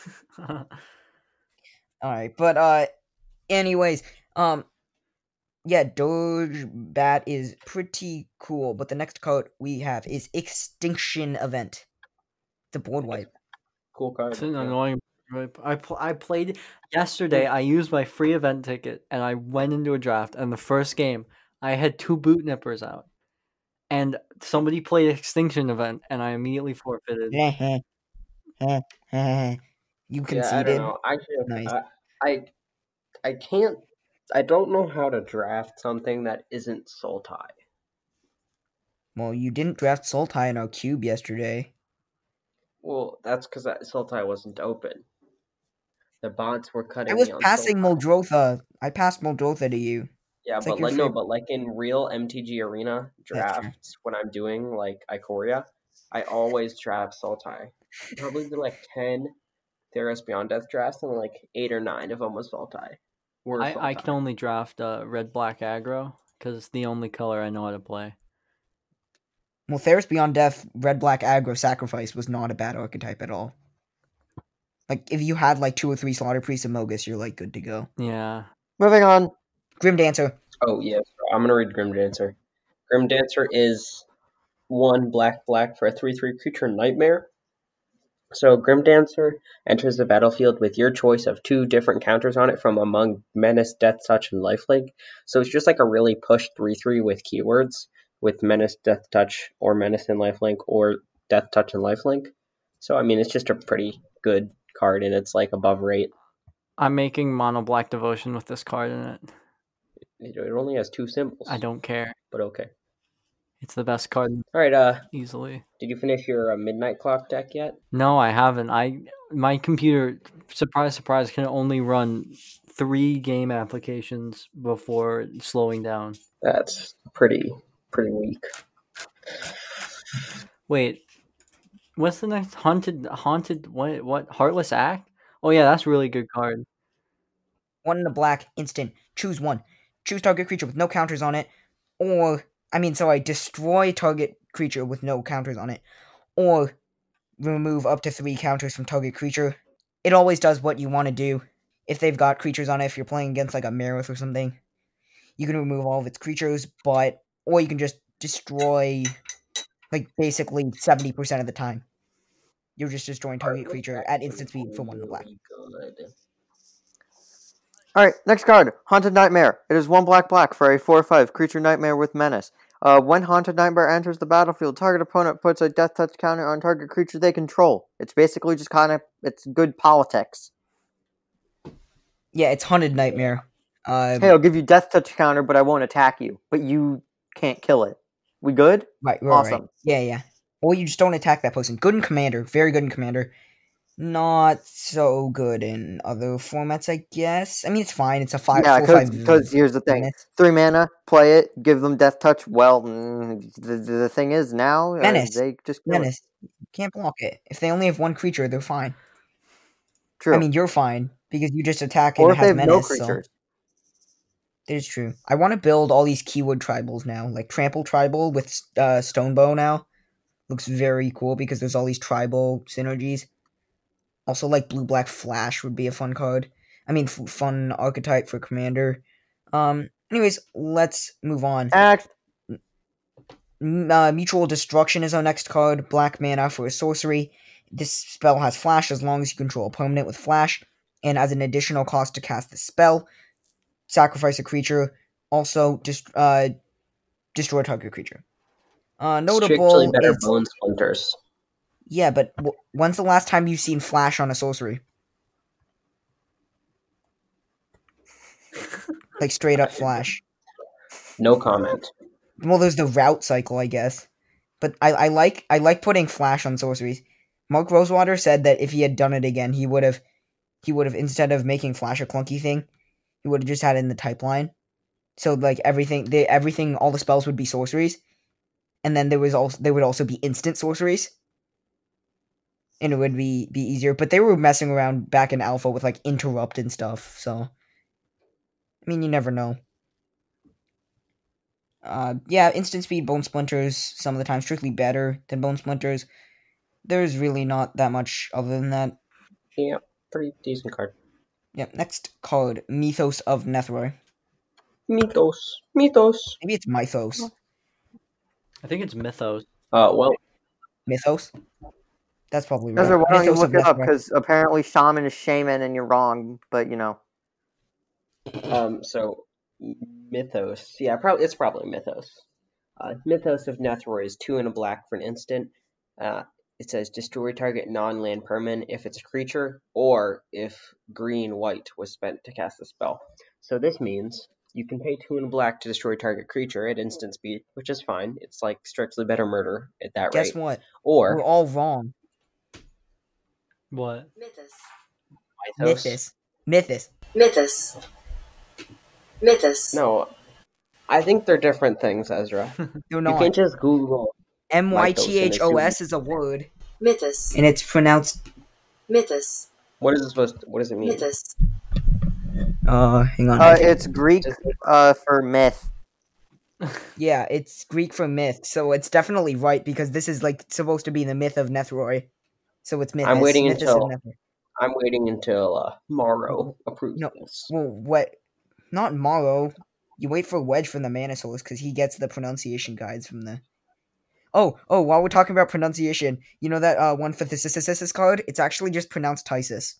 Alright, but, uh, anyways, um, yeah, Doge Bat is pretty cool, but the next card we have is Extinction Event. The board wipe. Cool card. It's an yeah. annoying. I pl- I played yesterday. I used my free event ticket and I went into a draft. And the first game, I had two boot nippers out, and somebody played Extinction Event, and I immediately forfeited. You Yeah, I conceded. don't know. I should. Nice. I, I I can't. I don't know how to draft something that isn't Sultai. Well, you didn't draft Sultai in our cube yesterday. Well, that's because Sultai wasn't open. The bots were cutting. I was me on passing Sultai. Muldrotha. I passed Muldrotha to you. Yeah, It's but like your like no, favorite- but like in real M T G Arena That's true. drafts, when I'm doing like Ikoria, I always draft Sultai. Probably did like ten Theros Beyond Death drafts, and like eight or nine of them was Sultai. Were I, I Sultai. can only draft uh, red black aggro because it's the only color I know how to play. Well, Theros Beyond Death, Red Black Aggro Sacrifice was not a bad archetype at all. Like, if you had like two or three Slaughter Priests of Mogus, you're like good to go. Yeah. Moving on. Grim Dancer. Oh yes, I'm gonna read Grim Dancer. Grim Dancer is one black black for a three three creature nightmare. So Grim Dancer enters the battlefield with your choice of two different counters on it from among Menace, Death Touch, and Lifelink. So it's just like a really push three three with keywords with Menace, Death Touch, or Menace and Lifelink, or Death Touch and Lifelink. So I mean, it's just a pretty good card, and it's like above rate. I'm making mono black devotion with this card in it. It it only has two symbols. I don't care. But okay. It's the best card All right. Uh, easily. did you finish your uh, Midnight Clock deck yet? No, I haven't. I my computer, surprise, surprise, can only run three game applications before slowing down. That's pretty pretty weak. Wait, what's the next haunted haunted what what Heartless Act? Oh yeah, that's a really good card. One in the black, instant. Choose one. Choose target creature with no counters on it. Or, I mean, sorry, destroy target creature with no counters on it. Or, remove up to three counters from target creature. It always does what you want to do. If they've got creatures on it, if you're playing against like a Meredith or something, you can remove all of its creatures, but, or you can just destroy, like, basically seventy percent of the time. You're just destroying target creature at instant speed for one in the black. Good. Alright, next card. Haunted Nightmare. It is one black black for a four five creature nightmare with menace. Uh, when Haunted Nightmare enters the battlefield, target opponent puts a death touch counter on target creature they control. It's basically just kind of, it's good politics. Yeah, it's Haunted Nightmare. Um, Hey, I'll give you death touch counter, but I won't attack you. But you can't kill it. We good? Right, right, Awesome. right. Yeah, yeah. Or you just don't attack that person. Good in Commander. Very good in Commander. Not so good in other formats, I guess. I mean, it's fine. It's a five. Yeah, four, five because here's the thing. menace. Three mana, play it, give them death touch. Well, mm, the, the thing is now, uh, Menace. they just kill it. Menace. You can't block it. If they only have one creature, they're fine. True. I mean, you're fine because you just attack or and if it they has have menace. no so- creatures. That is true. I want to build all these keyword tribals now, like Trample Tribal with uh, Stonebow now. Looks very cool because there's all these tribal synergies. Also, like Blue Black Flash would be a fun card. I mean, f- fun archetype for Commander. Um. Anyways, let's move on. Next. M- Uh, Mutual Destruction is our next card. Black mana for a sorcery. This spell has Flash as long as you control a permanent with Flash, and as an additional cost to cast the spell, sacrifice a creature. Also, just uh, destroy target creature. Uh, Strictly notable, better it's bone splinters. yeah, but w- when's the last time you've seen Flash on a sorcery? Like straight up Flash. No comment. Well, there's the route cycle, I guess. But I, I like I like putting Flash on sorceries. Mark Rosewater said that if he had done it again, he would have he would have instead of making Flash a clunky thing, he would have just had it in the type line. So like everything, they everything, all the spells would be sorceries, and then there was also there would also be instant sorceries, and it would be be easier. But they were messing around back in alpha with like interrupt and stuff. So I mean, you never know. Uh, yeah, instant speed bone splinters some of the time strictly better than bone splinters. There's really not that much other than that. Yeah, pretty decent card. Yep. Next card, Mythos of Nethroi. Mythos. Mythos. Maybe it's Mythos. I think it's Mythos. Uh, well, Mythos. That's probably right. Ezra, why don't you Mythos of look it up? Nethroi. Because apparently shaman is shaman and you're wrong, but you know. um, so Mythos. Yeah, probably it's probably Mythos. Uh, Mythos of Nethroi is two and a black for an instant. Uh, it says destroy target non-land permanent if it's a creature, or if green white was spent to cast the spell. So this means you can pay two and a black to destroy target creature at instant speed, which is fine. It's like strictly better murder at that Guess rate. what? Or We're all wrong. What? Mythos. Mythos. Mythos. Mythos. Mythos. Mythos. No, I think they're different things, Ezra. They're You not. can't just Google. M Y T H O S is a word, Mythos. and it's pronounced. Mythos. What is it supposed to, what does it mean? Mythos. Uh, hang on. Uh, it's Greek uh, for myth. Yeah, it's Greek for myth, so it's definitely right because this is like supposed to be the myth of Nethroi. So it's Mythos. I'm waiting Mythos until- of Nethroi. I'm waiting until uh, Morrow approves No. this. Well, what? Not Morrow. You wait for Wedge from the Mana Source because he gets the pronunciation guides from the. Oh, oh! While we're talking about pronunciation, you know that uh, one for the Sysisis card? It's actually just pronounced Tysis.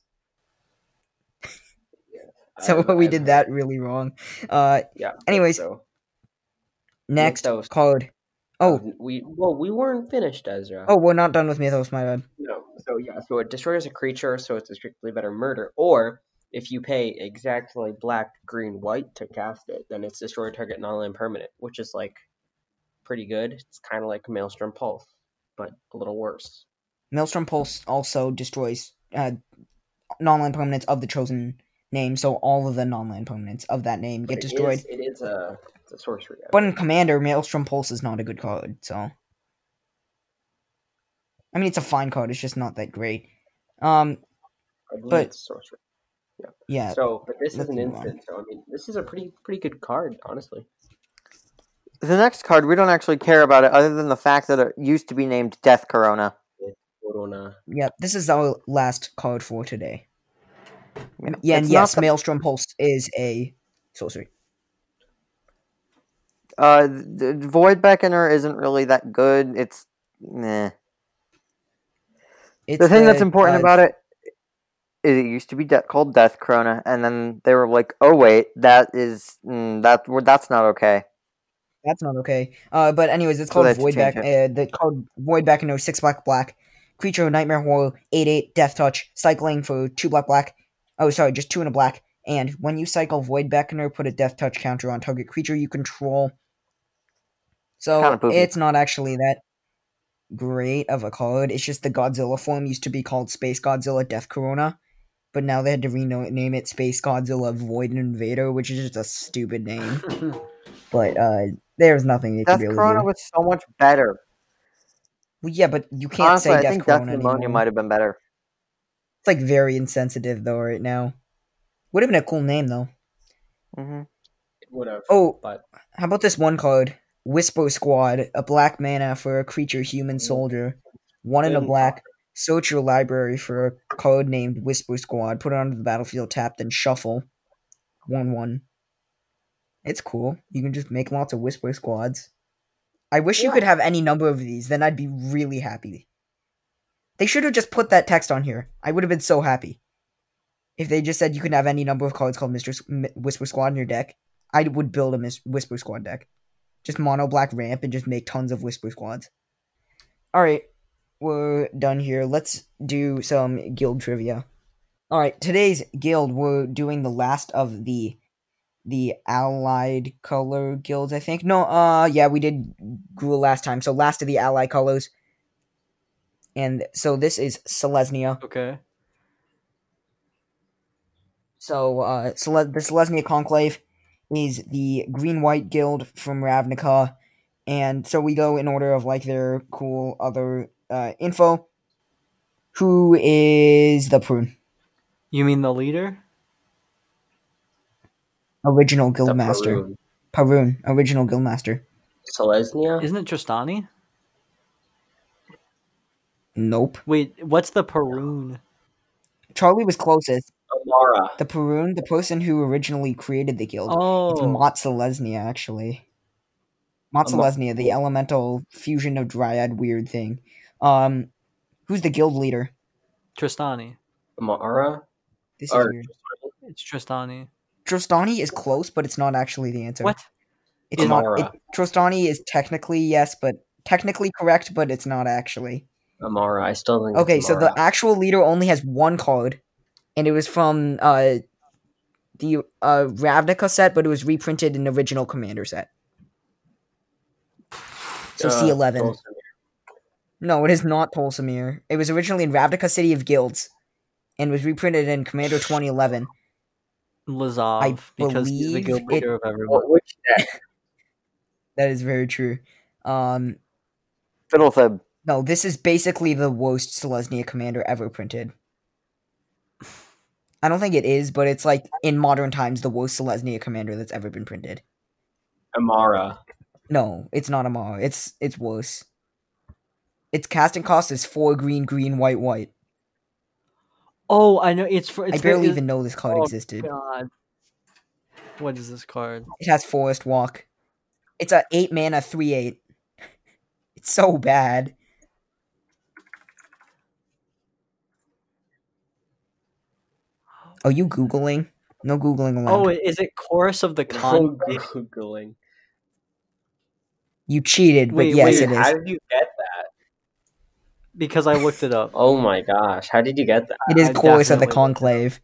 So I've- we I've did heard- that really wrong. Uh, Yeah. anyways, So next Mythos. card. Oh, uh, we well we weren't finished, Ezra. oh, we're not done with Mythos. My bad. No. So yeah. So it destroys a creature, so it's a strictly better murder. Or if you pay exactly black, green, white to cast it, then it's destroy target non-land permanent, which is like pretty good. It's kind of like Maelstrom Pulse, but a little worse. Maelstrom Pulse also destroys uh, non-land permanents of the chosen name, so all of the non-land permanents of that name get But it destroyed. is- It is a, it's a sorcery. But in Commander, Maelstrom Pulse is not a good card, so. I mean, it's a fine card, it's just not that great. Um, I believe but- it's sorcery. yeah. So, but this is let's an move on. instant. So I mean, this is a pretty pretty good card, honestly. The next card, we don't actually care about it other than the fact that it used to be named Death Corona. Corona. Yeah, this is our last card for today. Yeah, Yeah, and it's not yes, the- Maelstrom Pulse is a sorcery. Uh, the Void Beckoner isn't really that good. It's meh. It's The thing that's the, important uh, about it is it used to be de- called Death Corona, and then they were like, "Oh wait, that is mm, that that's not okay." That's not okay. Uh, but anyways, it's So called they had to Void Back. change Uh, the called Void Beckoner, six black black, creature Nightmare Horror, eight eight Death Touch, cycling for two black black. Oh, sorry, just two and a black. And when you cycle Void Beckoner, put a Death Touch counter on target creature you control. So Kinda poopy. it's not actually that great of a card. It's just the Godzilla form used to be called Space Godzilla Death Corona, but now they had to rename it Space Godzilla Void Invader, which is just a stupid name. But uh, there's nothing they can Death really Corona do. was so much better. Well, yeah, but you can't Honestly, say I Death think Death Corona Pneumonia anymore. might have been better. It's like very insensitive though right now. Would have been a cool name though. hmm would have. Oh, But how about this one card? Whisper Squad, a black mana for a creature human soldier. One in a Good. black. Search your library for a card named Whisper Squad. Put it onto the battlefield, tap, then shuffle. one one. It's cool. You can just make lots of Whisper Squads. I wish you Yeah. could have any number of these, then I'd be really happy. They should have just put that text on here. I would have been so happy. If they just said you can have any number of cards called Mister S- M- Whisper Squad in your deck, I would build a Mis- Whisper Squad deck. Just mono black ramp and just make tons of Whisper Squads. Alright, we're done here. Let's do some guild trivia. Alright, today's guild, we're doing the last of the the allied color guilds, I think. No, uh, yeah, we did Gruul last time. So last of the allied colors. And so this is Selesnya. Okay. So, uh, Sele- the Selesnya Conclave is the green-white guild from Ravnica. And so we go in order of, like, their cool other, uh, info. Who is the Prune? You mean the leader? Original the Guildmaster. Parun. Parun, original Guildmaster. Selesnya? Isn't it Tristani? Nope. Wait, what's the Parun? Charlie was closest. Amara. The Parun, the person who originally created the guild. It's Oh, Mott Selesnya, actually. Mott Ama- Selesnya, the elemental fusion of dryad weird thing. Um, who's the guild leader? Tristani. Amara? This is Or weird. It's Tristani. Trostani is close, but it's not actually the answer. What? It's Amara. not. It, Trostani is technically yes, but technically correct, but it's not actually. Amara. I still think Okay, it's so the Amara. actual leader only has one card, and it was from uh the uh Ravnica set, but it was reprinted in the original Commander set. So Uh, C eleven. Tolsimir. No, it is not Tolsimir. It was originally in Ravnica City of Guilds, and was reprinted in Commander twenty eleven. Lazav, I because he's the believe guild it- leader of everyone. What, which deck? That is very true. Um, Fiddlethib. no, this is basically the worst Selesnya commander ever printed. I don't think it is, but it's like in modern times the worst Selesnya commander that's ever been printed. Amara. No, it's not Amara. It's it's worse. Its casting cost is four green, green, white, white. Oh, I know. It's for. It's I barely very- even know this card oh, existed. God. What is this card? It has Forest Walk. It's a eight mana three eight. It's so bad. Are you googling? No googling allowed. Oh, is it Chorus of the No Con? Googling. You cheated, but Wait, yes, wait, it is. How did you get that? Because I looked it up. Oh my gosh. How did you get that? It is I Chorus of the definitely looked it up. Conclave.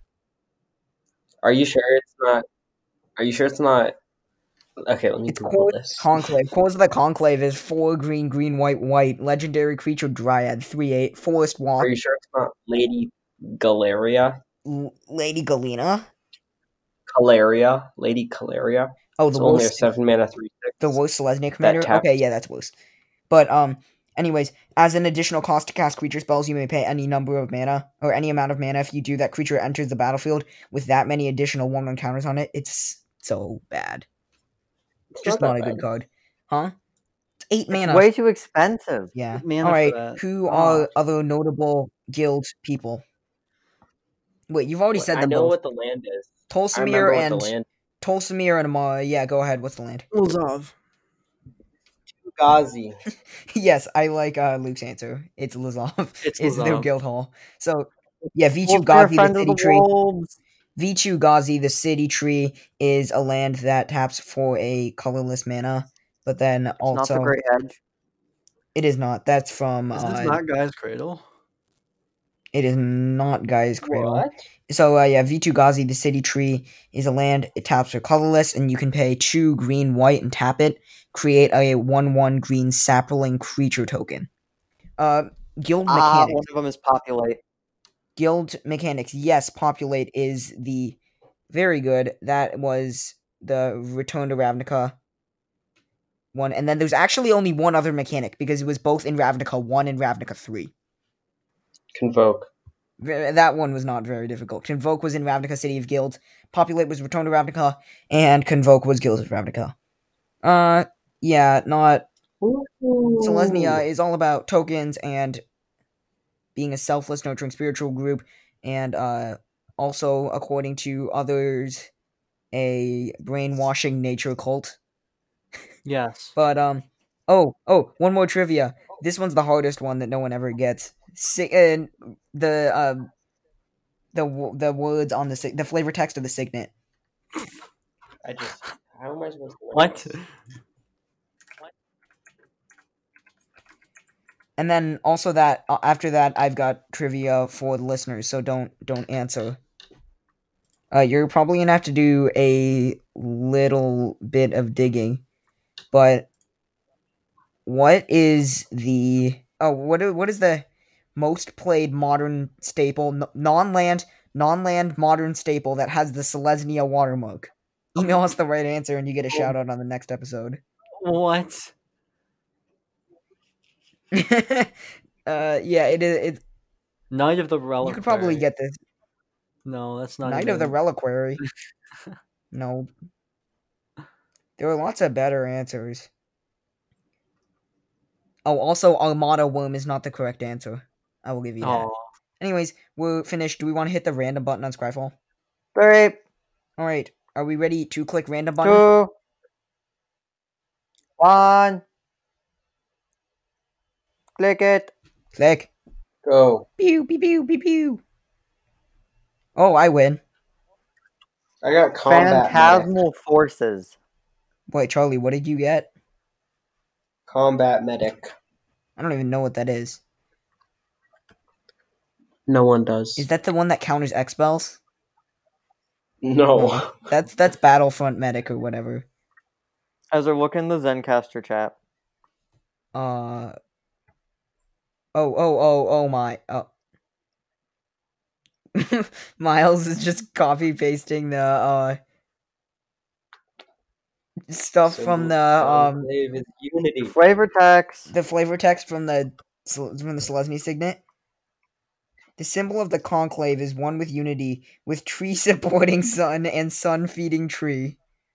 Are you sure it's not? Are you sure it's not? Okay, let me It's Google Chorus this. Conclave. Chorus of the Conclave is four green, green, white, white. Legendary creature Dryad, three eight. Forest Walk. Are you sure it's not Lady Galeria? L- Lady Galena. Caleria? Lady Caleria? Oh, It's the only a worst. seven mana three six. The worst Selesnya commander. taps- Okay, yeah, that's worse. But um, anyways, as an additional cost to cast creature spells, you may pay any number of mana or any amount of mana. If you do, that creature enters the battlefield with that many additional one-one counters on it. It's so bad. It's Just not not, that a good bad. card, huh? It's eight It's mana. way too expensive. Yeah. Mana All for right. that. Who Oh. are other notable guild people? Wait, you've already What- said I them know both. what the land is. I remember Tolsimir what and the land. Tolsimir and Amara. Yeah, go ahead. What's the land? Lazav. Gazi. Yes, I like uh, Luke's answer. It's Lazav. It's It's their Lazav. guild hall. So yeah, Vichu Wolf, Gazi, the friends of city the tree. wolves. Vichu Gazi, the city tree, is a land that taps for a colorless mana. But then It's also, not the Great Hedge. it is not. That's from. Is this Uh, not Guy's Cradle? it is not Guy's Cradle. What? So uh, yeah, Vitu Gazi, the city tree, is a land. It taps for colorless, and you can pay two green, white, and tap it. Create a one-one green sapling creature token. Uh, guild Ah, mechanics. one of them is populate. Guild mechanics. Yes, populate is the very good. That was the Return to Ravnica one, and then there's actually only one other mechanic because it was both in Ravnica one and Ravnica three. Convoke. Ve- That one was not very difficult. Convoke was in Ravnica, City of Guilds. Populate was Return to Ravnica, and Convoke was Guilds of Ravnica. Uh, yeah, not. Selesnya is all about tokens and being a selfless, nurturing spiritual group, and uh, also, according to others, a brainwashing nature cult. Yes. But um, oh oh, one more trivia. This one's the hardest one that no one ever gets. Si- uh, the um the wo- the words on the sig- the flavor text of the signet. I just. How am I supposed to know What? this? And then also that uh, after that, I've got trivia for the listeners, so don't don't answer. Uh, you're probably gonna have to do a little bit of digging, but what is the oh what i- what is the most played modern staple n- non-land non-land modern staple that has the Selesnya watermark? Email us the right answer and you get a shout out on the next episode. What? uh yeah, it is. It, Knight of the Reliquary. you could probably get this. No, that's not Knight even... of the Reliquary. No. There are lots of better answers. Oh, also, Armada Worm is not the correct answer. I will give you that. Oh, Anyways, we're finished. Do we want to hit the random button on Scryfall? Three, Alright, are we ready to click random button? two, one. Click it. Click. Go. Pew, pew, pew, pew, pew. Oh, I win. I got combat medic. Phantasmal forces. Wait, Charlie, what did you get? Combat medic. I don't even know what that is. No one does. Is that the one that counters X spells? No. No. That's that's Battlefront Medic or whatever. Ezra, look in the Zencaster chat. Uh. Oh, oh, oh, oh my. Oh. Miles is just copy pasting the uh stuff from the um Conclave is unity. Flavor text. the flavor text from the from the Selesnya signet. The symbol of the conclave is one with unity, with tree supporting sun and sun feeding tree.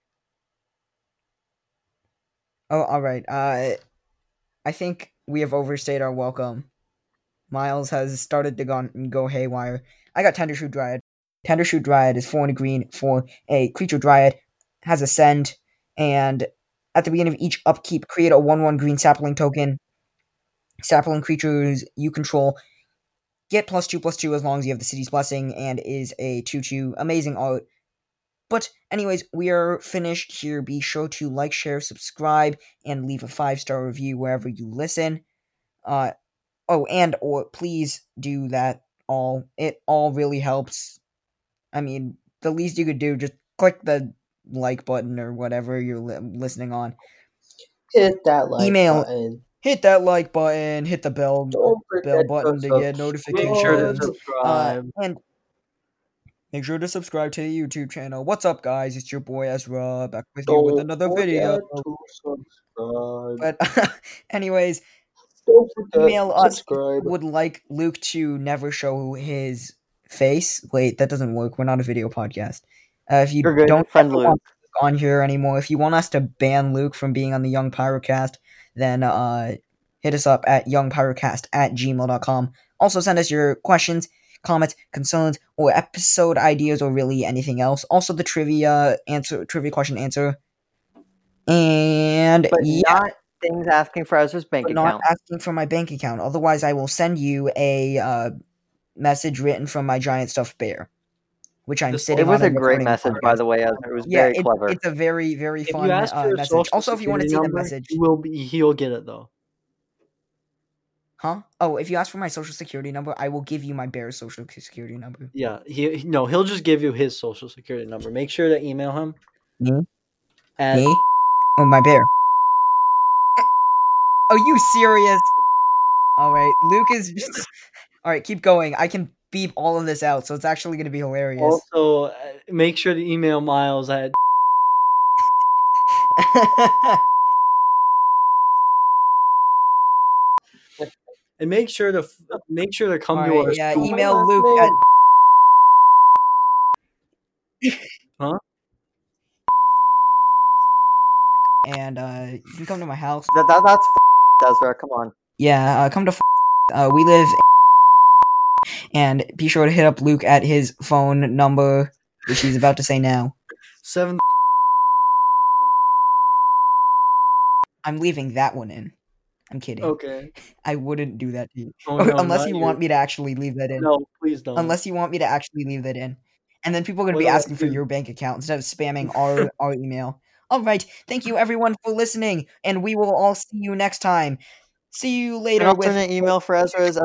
Oh, all right. Uh, I think we have overstayed our welcome. Miles has started to go, go haywire. I got Tendershoot Dryad. Tendershoot Dryad is four and a green for a creature Dryad, has Ascend, and at the beginning of each upkeep, create a one one green sapling token. Sapling creatures you control get plus two plus two as long as you have the City's Blessing, and is a two two. Amazing art. But anyways, we are finished here. Be sure to like, share, subscribe, and leave a five-star review wherever you listen. Uh, oh, and or please do that all. It all really helps. I mean, the least you could do, just click the like button or whatever you're li- listening on. Hit that like Email. button. Hit that like button. Hit the bell Don't bell forget button to to get subscribe. make sure to notifications. Uh, subscribe. and make sure to subscribe to the YouTube channel. What's up, guys? It's your boy Ezra, back with you with Don't another forget video. to subscribe. But anyways, Don't forget email to us if subscribe. you would like Luke to never show his face. Wait, that doesn't work. We're not a video podcast. Uh, if you You're good, don't friend ever Luke. want Luke on here anymore, if you want us to ban Luke from being on the Young Pyrocast, then uh, hit us up at youngpyrocast at gmail dot com. Also, send us your questions, comments, concerns, or episode ideas, or really anything else. Also, the trivia answer, trivia question answer, and But yeah, not things asking for Ezra's bank but not account. asking for my bank account. Otherwise, I will send you a uh, message written from my giant stuffed bear, which I'm This- sitting It was on a and great recording message, podcast. by the way, Ezra. It was Yeah, very it's, clever. it's a very, very If fun you ask uh, for a message. social Also, if you want to security see the number, message, he will be, he'll get it though. huh? Oh, if you ask for my social security number, I will give you my bear's social security number. Yeah, he he- no, he'll just give you his social security number. Make sure to email him. Me? And Me? Oh, my bear. Are you serious? All right, Luke is just... All right, keep going. I can beep all of this out, so it's actually going to be hilarious. also uh, make sure to email Miles at and make sure to f- make sure to come All to right, our yeah, school. email last Luke name. at Huh? and uh, you can come to my house. That, that that's f- Ezra. Come on. Yeah, uh, come to. F- uh, we live, and be sure to hit up Luke at his phone number, which he's about to say now. Seven. I'm leaving that one in. I'm kidding. Okay. I wouldn't do that to you. Oh, no, Unless not you you. want me to actually leave that in. No, please don't. Unless you want me to actually leave that in. And then people are going to What be do I asking for do? your bank account instead of spamming our, our email. All right. Thank you, everyone, for listening. And we will all see you next time. See you An later with. alternate email for Ezra is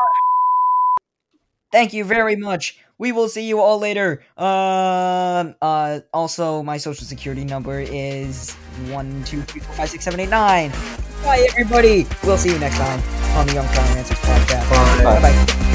Thank you very much. We will see you all later. Um. Uh. Also, my social security number is one two three four five six seven eight nine. Bye, everybody. We'll see you next time on the Young Crime Answers podcast. Bye. Bye. Bye.